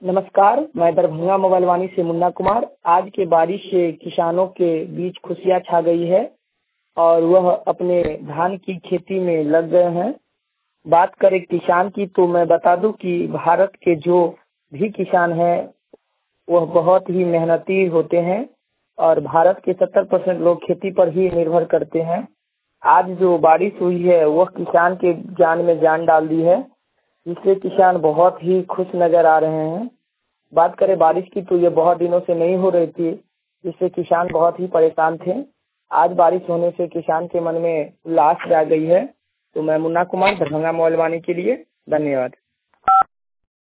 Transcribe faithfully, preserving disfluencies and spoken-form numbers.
नमस्कार, मैं दरभंगा मोबाइल वाणी से मुन्ना कुमार। आज के बारिश से किसानों के बीच खुशियां छा गई है और वह अपने धान की खेती में लग गए हैं। बात करें किसान की तो मैं बता दूं कि भारत के जो भी किसान हैं वह बहुत ही मेहनती होते हैं और भारत के सत्तर परसेंट लोग खेती पर ही निर्भर करते हैं। आज जो बारिश हुई है वह किसान के जान में जान डाल दी है, जिससे किसान बहुत ही खुश नजर आ रहे हैं। बात करें बारिश की तो ये बहुत दिनों से नहीं हो रही थी, जिससे किसान बहुत ही परेशान थे। आज बारिश होने से किसान के मन में उल्लास आ गई है। तो मैं मुन्ना कुमार, दरभंगा मोबाइल वाणी के लिए धन्यवाद।